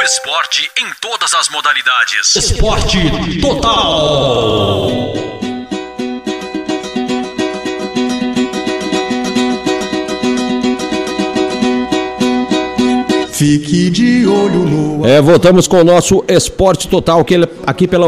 esporte em todas as modalidades. Esporte Total. Fique de olho no... Voltamos com o nosso Esporte Total, aqui pela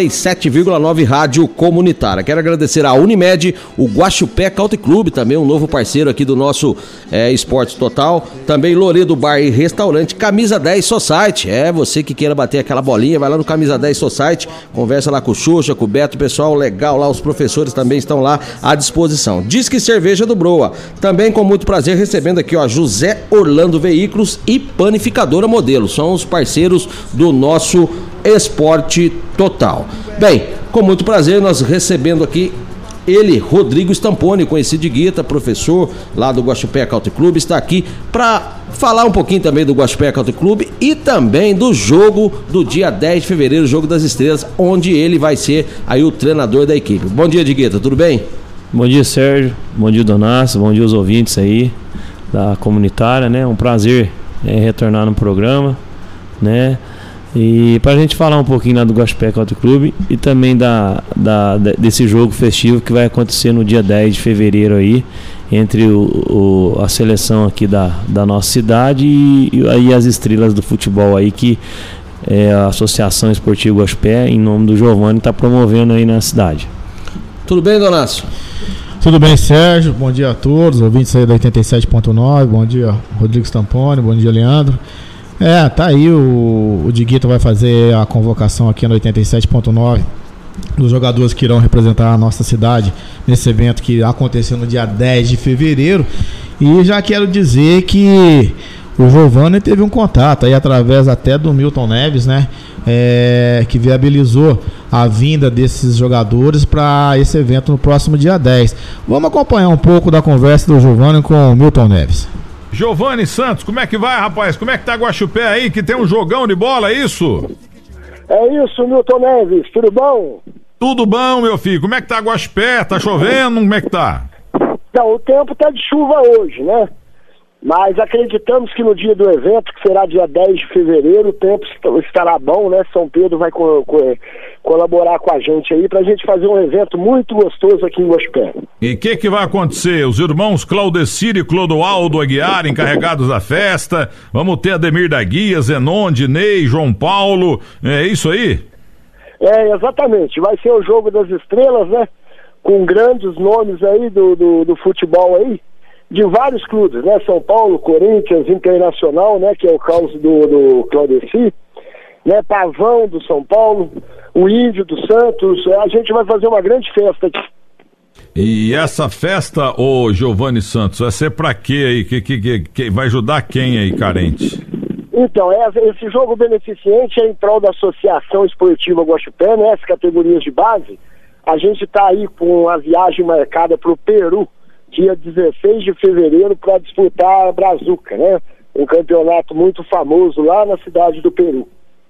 87,9 Rádio Comunitária. Quero agradecer a Unimed, o Guaxupé Country Club, também um novo parceiro aqui do nosso Esporte Total. Também Loredo Bar e Restaurante, Camisa 10 Society. Você que queira bater aquela bolinha, vai lá no Camisa 10 Society, conversa lá com o Xuxa, com o Beto, pessoal legal lá, os professores também estão lá à disposição. Disque Cerveja do Broa, também com muito prazer recebendo aqui, José Orlando Veículos e Panificadora Modelo, são os parceiros do nosso Esporte Total. Bem, com muito prazer nós recebendo aqui ele, Rodrigo Stamponi, conhecido de Guita, professor lá do Guaxupé Country Club, está aqui para falar um pouquinho também do Guaxupé Country Club e também do jogo do dia 10 de fevereiro, Jogo das Estrelas, onde ele vai ser aí o treinador da equipe. Bom dia, Guita, tudo bem? Bom dia, Sérgio, bom dia, Donácio, bom dia aos ouvintes aí da comunitária, né? Um prazer retornar no programa, né? E para a gente falar um pouquinho lá do Guaxupé Country Club e também desse jogo festivo que vai acontecer no dia 10 de fevereiro aí, entre a seleção aqui da nossa cidade e aí as estrelas do futebol aí que a Associação Esportiva Guaxupé, em nome do Giovanni, está promovendo aí na cidade. Tudo bem, Donácio? Tudo bem, Sérgio? Bom dia a todos, ouvintes aí da 87.9, bom dia Rodrigo Stamponi, bom dia Leandro. Tá aí, o Diguito vai fazer a convocação aqui no 87.9 dos jogadores que irão representar a nossa cidade nesse evento que aconteceu no dia 10 de fevereiro. E já quero dizer que o Giovanni teve um contato aí através até do Milton Neves, né? Que viabilizou a vinda desses jogadores para esse evento no próximo dia 10. Vamos acompanhar um pouco da conversa do Giovanni com o Milton Neves. Giovanni Santos, como é que vai, rapaz? Como é que tá Guaxupé aí, que tem um jogão de bola, é isso? É isso, Milton Neves, tudo bom? Tudo bom, meu filho. Como é que tá Guaxupé? Tá chovendo? Como é que tá? Não, o tempo tá de chuva hoje, né? Mas acreditamos que no dia do evento, que será dia 10 de fevereiro, o tempo estará bom, né? São Pedro vai colaborar com a gente aí pra gente fazer um evento muito gostoso aqui em Guaxupé. E o que vai acontecer? Os irmãos Claudecir e Clodoaldo Aguiar, encarregados da festa. Vamos ter Ademir da Guia, Zenon, Dinei, João Paulo. É isso aí? Exatamente. Vai ser o Jogo das Estrelas, né? Com grandes nomes aí do futebol aí. De vários clubes, né? São Paulo, Corinthians, Internacional, né? Que é o caso do Claudeci, né? Pavão do São Paulo, o Índio do Santos. A gente vai fazer uma grande festa aqui. E essa festa, ô Giovanni Santos, vai ser pra quê aí? Que vai ajudar quem aí, carente? Então, esse jogo beneficente é em prol da Associação Esportiva Guaxupé, né? As categorias de base. A gente tá aí com a viagem marcada pro Peru, dia 16 de fevereiro, para disputar a Brazuca, né? Um campeonato muito famoso lá na cidade do Peru.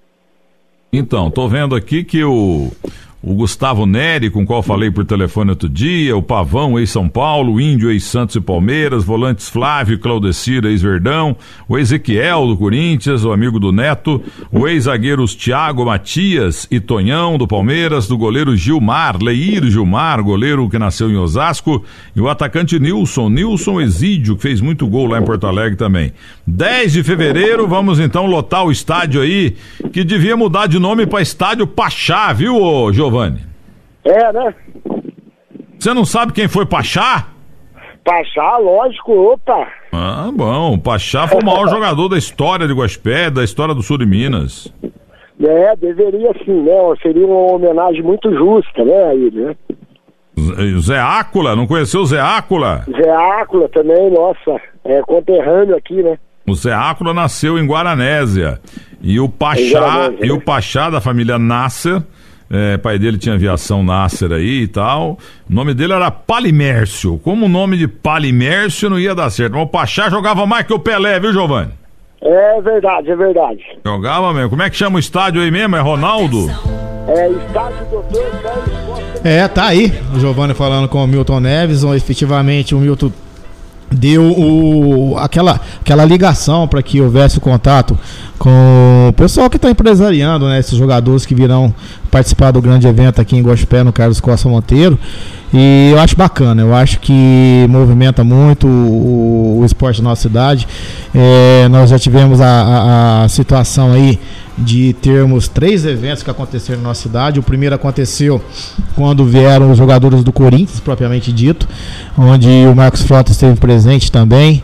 Então, tô vendo aqui que o Gustavo Neri, com o qual falei por telefone outro dia, o Pavão, ex-São Paulo, o Índio, ex-Santos e Palmeiras, volantes Flávio, Claudecir, ex-Verdão, o Ezequiel do Corinthians, o amigo do Neto, o ex-zagueiros Thiago Matias e Tonhão do Palmeiras, do goleiro Gilmar, Leir Gilmar, goleiro que nasceu em Osasco, e o atacante Nilson Exídio, que fez muito gol lá em Porto Alegre também. 10 de fevereiro, vamos então lotar o estádio aí, que devia mudar de nome para Estádio Pachá, viu, ô Giovanni? Né? Você não sabe quem foi Pachá? Pachá, lógico, opa. Ah, bom, o Pachá foi o maior jogador da história de Guaxupé, da história do sul de Minas. Deveria sim, né? Seria uma homenagem muito justa, né, a ele, né? Zé Ácula, não conheceu o Zé Ácula? Zé Ácula também, nossa, conterrâneo aqui, né? O Zé Ácula nasceu em Guaranésia. E o Pachá da família Nasser, pai dele tinha aviação Nasser aí e tal. O nome dele era Palimércio. Como o nome de Palimércio não ia dar certo. Mas o Pachá jogava mais que o Pelé, viu, Giovanni? É verdade. Jogava mesmo. Como é que chama o estádio aí mesmo? É Ronaldo? Estádio Doutor Carlos Costa. Tá aí o Giovanni falando com o Milton Neves. Efetivamente o Milton deu aquela ligação para que houvesse o contato com o pessoal que está empresariando, né? Esses jogadores que virão participar do grande evento aqui em Guaxupé, no Carlos Costa Monteiro. E eu acho bacana, eu acho que movimenta muito o esporte da nossa cidade. Nós já tivemos a situação aí de termos 3 eventos que aconteceram na nossa cidade. O primeiro aconteceu quando vieram os jogadores do Corinthians, propriamente dito, onde o Marcos Frota esteve presente também,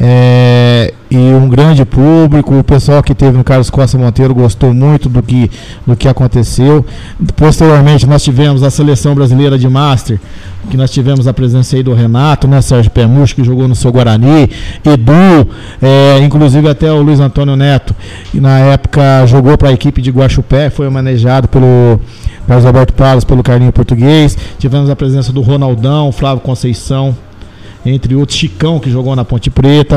e um grande público. O pessoal que esteve no Carlos Costa Monteiro gostou muito do que aconteceu. Posteriormente nós tivemos a seleção brasileira de Master, que nós tivemos a presença aí do Renato, né, Sérgio Pemucho, que jogou no seu Guarani, Edu, inclusive até o Luiz Antônio Neto, que na época jogou para a equipe de Guaxupé, foi manejado pelo Carlos Alberto Palas, pelo Carlinho Português. Tivemos a presença do Ronaldão, Flávio Conceição, entre outros, Chicão, que jogou na Ponte Preta,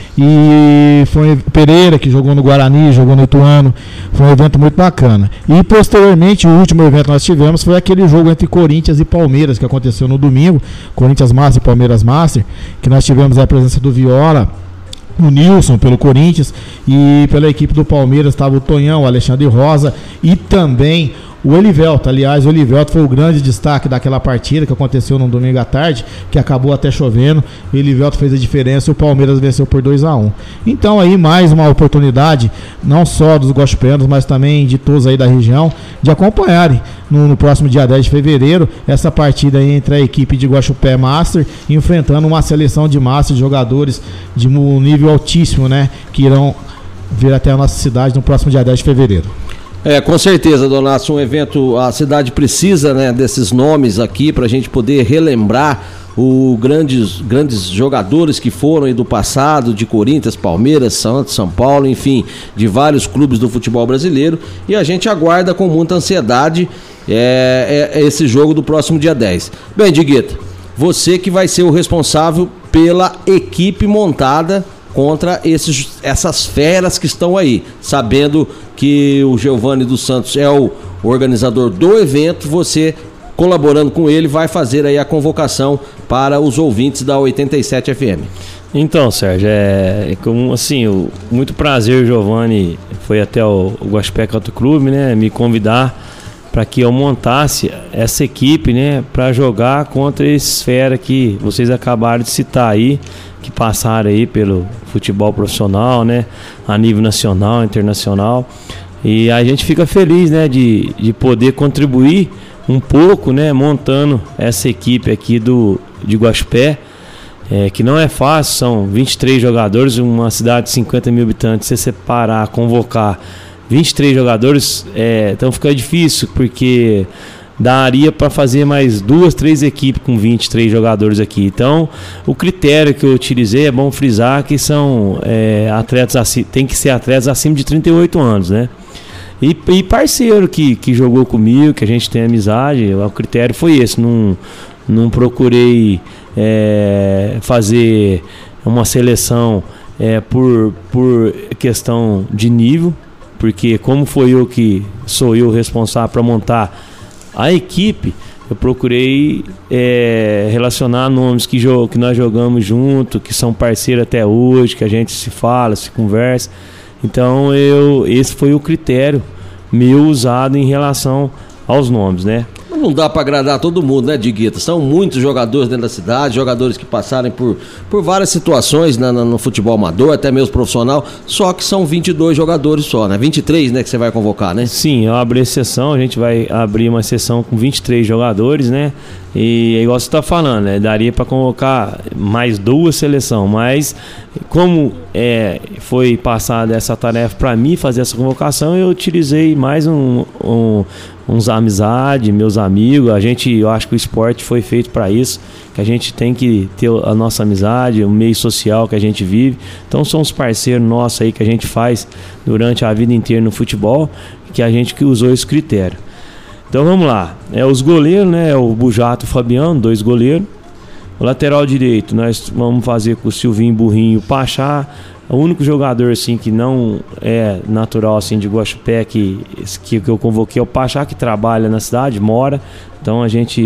e foi Pereira, que jogou no Guarani, jogou no Ituano. Foi um evento muito bacana. E posteriormente, o último evento que nós tivemos foi aquele jogo entre Corinthians e Palmeiras, que aconteceu no domingo, Corinthians Master e Palmeiras Master, que nós tivemos a presença do Viola, o Nilson pelo Corinthians, e pela equipe do Palmeiras estava o Tonhão, o Alexandre Rosa e também o Elivelto. Aliás, o Elivelto foi o grande destaque daquela partida que aconteceu no domingo à tarde, que acabou até chovendo. O Elivelto fez a diferença e o Palmeiras venceu por 2-1. Então aí mais uma oportunidade, não só dos guaxupeanos, mas também de todos aí da região, de acompanharem no próximo dia 10 de fevereiro essa partida aí entre a equipe de Guaxupé Master, enfrentando uma seleção de Master, de jogadores de um nível altíssimo, né, que irão vir até a nossa cidade no próximo dia 10 de fevereiro. Com certeza, Donato, um evento, a cidade precisa, né, desses nomes aqui para a gente poder relembrar os grandes jogadores que foram aí do passado, de Corinthians, Palmeiras, Santos, São Paulo, enfim, de vários clubes do futebol brasileiro, e a gente aguarda com muita ansiedade esse jogo do próximo dia 10. Bem, Diguita, você que vai ser o responsável pela equipe montada contra essas feras que estão aí, sabendo que o Giovanni dos Santos é o organizador do evento, você colaborando com ele vai fazer aí a convocação para os ouvintes da 87 FM. Então, Sérgio, muito prazer, Giovanni foi até o Guaxupé Country Club, né, me convidar para que eu montasse essa equipe, né, para jogar contra esses fera que vocês acabaram de citar aí, que passaram aí pelo futebol profissional, né, a nível nacional, internacional. E a gente fica feliz, né, de poder contribuir um pouco, né, montando essa equipe aqui de Guaxupé, que não é fácil, são 23 jogadores, uma cidade de 50 mil habitantes, você separar, convocar 23 jogadores, então fica difícil, porque daria para fazer mais 2, 3 equipes com 23 jogadores aqui. Então, o critério que eu utilizei, é bom frisar que são atletas, tem que ser atletas acima de 38 anos, né? E parceiro que jogou comigo, que a gente tem amizade, o critério foi esse. Não procurei fazer uma seleção por questão de nível, porque como sou eu responsável para montar a equipe, eu procurei relacionar nomes que nós jogamos junto, que são parceiros até hoje, que a gente se fala, se conversa. Então esse foi o critério meu usado em relação aos nomes, né? Não dá para agradar todo mundo, né, Diguita? São muitos jogadores dentro da cidade, jogadores que passaram por várias situações no futebol amador, até mesmo profissional, só que são 22 jogadores só, né? 23, né, que você vai convocar, né? Sim, eu abri exceção, a gente vai abrir uma exceção com 23 jogadores, né? E igual você está falando, né? Daria para convocar mais 2 seleções, mas como foi passada essa tarefa para mim fazer essa convocação, eu utilizei mais uns amizades, meus amigos. Eu acho que o esporte foi feito para isso, que a gente tem que ter a nossa amizade, o meio social que a gente vive. Então são os parceiros nossos aí que a gente faz durante a vida inteira no futebol, que a gente que usou esse critério. Então vamos lá, os goleiros, né, o Bujato e o Fabiano, 2 goleiros. O lateral direito nós vamos fazer com o Silvinho, Burrinho, o Pachá. O único jogador assim que não é natural assim de Guaxupé que eu convoquei é o Pachá, que trabalha na cidade, mora. Então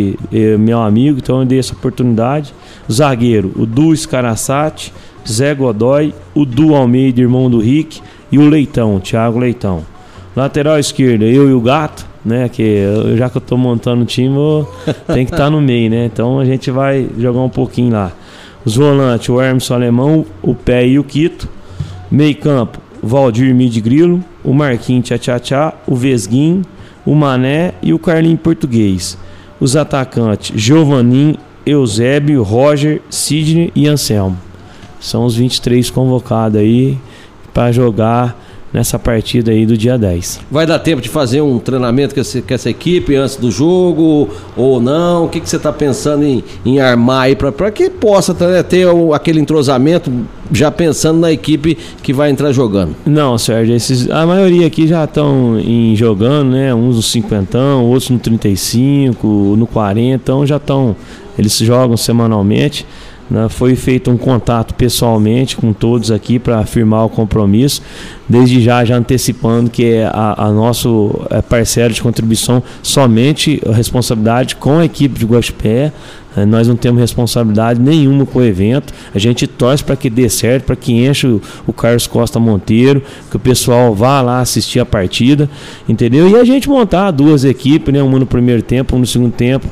meu amigo, então eu dei essa oportunidade. O zagueiro, o Du Scarassati, Zé Godoy, o Du Almeida, irmão do Rick, e o Leitão, o Thiago Leitão. Lateral esquerda, eu e o Gato, né? Já que eu tô montando o time, tem que estar no meio, né? Então a gente vai jogar um pouquinho lá. Os volantes, o Hermes Alemão, o Pé e o Quito. Meio campo, Valdir Midgrilo, o Marquinhos Tchá, o Vesguim, o Mané e o Carlinho Português. Os atacantes, Giovannin, Eusébio, Roger, Sidney e Anselmo. São os 23 convocados aí para jogar nessa partida aí do dia 10. Vai dar tempo de fazer um treinamento com essa equipe antes do jogo ou não? O que você está pensando em armar aí para que possa ter aquele entrosamento já pensando na equipe que vai entrar jogando? Não, Sérgio, a maioria aqui já estão jogando, né? Uns no 50, outros no 35, no 40, então já estão, eles jogam semanalmente. Foi feito um contato pessoalmente com todos aqui para firmar o compromisso, desde já antecipando que é a nosso parceiro de contribuição somente a responsabilidade com a equipe de Guaxupé. Nós não temos responsabilidade nenhuma com o evento. A gente torce para que dê certo, para que enche o Carlos Costa Monteiro, que o pessoal vá lá assistir a partida, entendeu? E a gente montar duas equipes, né? Uma no primeiro tempo, uma no segundo tempo,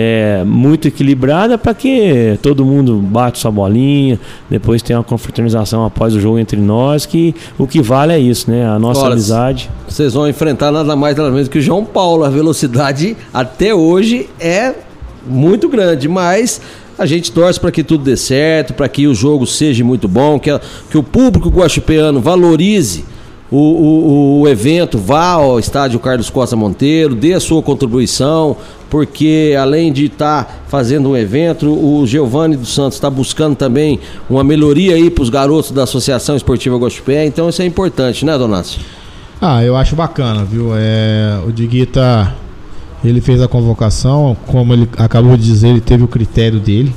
muito equilibrada, para que todo mundo bate sua bolinha, depois tem uma confraternização após o jogo entre nós, que o que vale é isso, né? A nossa amizade. Vocês vão enfrentar nada mais nada menos que o João Paulo. A velocidade até hoje é muito grande, mas a gente torce para que tudo dê certo, para que o jogo seja muito bom, que o público guaxupeano valorize o evento, vá ao estádio Carlos Costa Monteiro, dê a sua contribuição, porque além de estar fazendo um evento, o Giovanni dos Santos está buscando também uma melhoria aí para os garotos da Associação Esportiva Guaxupé, então isso é importante, né, Donácio? Eu acho bacana, viu? O Diguita, ele fez a convocação, como ele acabou de dizer, ele teve o critério dele.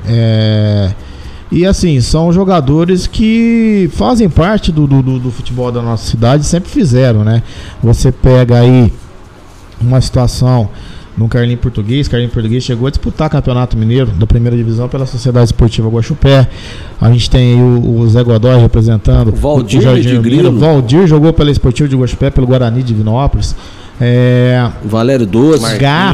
E assim, são jogadores que fazem parte do futebol da nossa cidade, sempre fizeram, né? Você pega aí uma situação no Carlinho Português chegou a disputar Campeonato Mineiro da primeira divisão pela Sociedade Esportiva Guaxupé. A gente tem aí o Zé Godoy representando o Valdir de Grilo. Valdir jogou pela Esportiva de Guaxupé, pelo Guarani de Divinópolis. Valério Doce,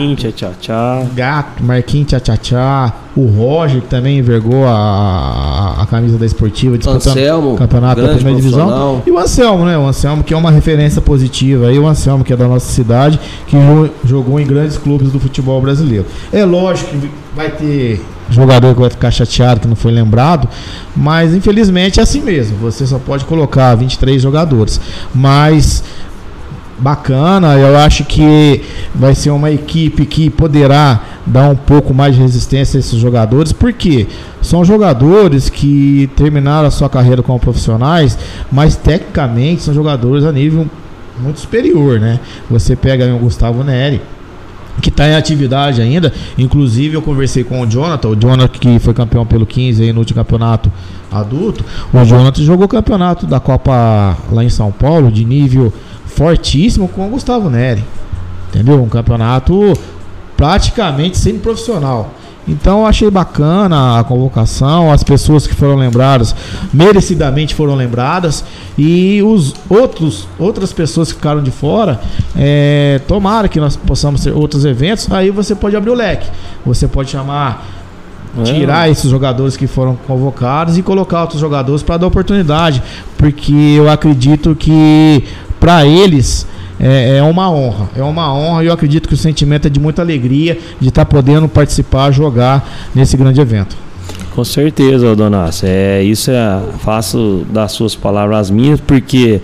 Marquinhos Tchá, o Roger, que também envergou a camisa da Esportiva, disputando o campeonato da primeira divisão. E o Anselmo, né? O Anselmo, que é uma referência positiva. E o Anselmo, que é da nossa cidade, que jogou em grandes clubes do futebol brasileiro. É lógico que vai ter jogador que vai ficar chateado que não foi lembrado, mas infelizmente é assim mesmo. Você só pode colocar 23 jogadores. Mas bacana, eu acho que vai ser uma equipe que poderá dar um pouco mais de resistência a esses jogadores, porque são jogadores que terminaram a sua carreira como profissionais, mas tecnicamente são jogadores a nível muito superior, né? Você pega o Gustavo Neri, que está em atividade ainda. Inclusive eu conversei com o Jonathan que foi campeão pelo 15 aí no último campeonato adulto. O Jonathan jogou o campeonato da Copa lá em São Paulo de nível fortíssimo com o Gustavo Neri, entendeu? Um campeonato praticamente semi-profissional. Então eu achei bacana a convocação, as pessoas que foram lembradas merecidamente foram lembradas, e outras pessoas que ficaram de fora, tomara que nós possamos ter outros eventos. Aí você pode abrir o leque, você pode tirar esses jogadores que foram convocados e colocar outros jogadores para dar oportunidade, porque eu acredito que para eles é uma honra, e eu acredito que o sentimento é de muita alegria de estar podendo participar, jogar nesse grande evento. Com certeza, Donácio, faço das suas palavras as minhas, porque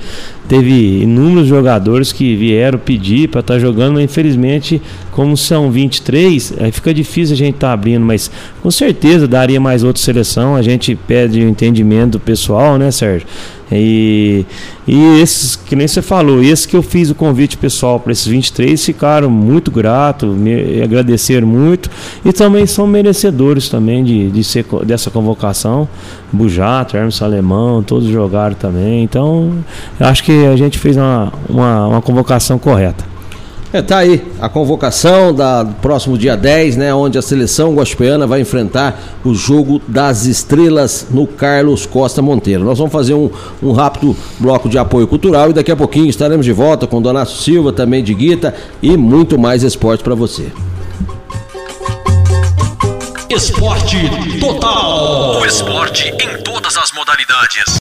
teve inúmeros jogadores que vieram pedir para estar jogando, mas infelizmente, como são 23, aí fica difícil a gente estar abrindo, mas com certeza daria mais outra seleção. A gente pede o entendimento do pessoal, né, Sérgio? E esses, que nem você falou, esses que eu fiz o convite pessoal para esses 23 ficaram muito gratos, me agradeceram muito e também são merecedores também de ser dessa convocação. Bujato, Hermes Alemão, todos jogaram também. Então, eu acho que a gente fez uma convocação correta. Tá aí a convocação do próximo dia 10, né, onde a seleção guaxipeana vai enfrentar o jogo das estrelas no Carlos Costa Monteiro. Nós vamos fazer um rápido bloco de apoio cultural e daqui a pouquinho estaremos de volta com Donato Silva, também de Guita, e muito mais esporte para você. Esporte Total. O esporte em todas as modalidades.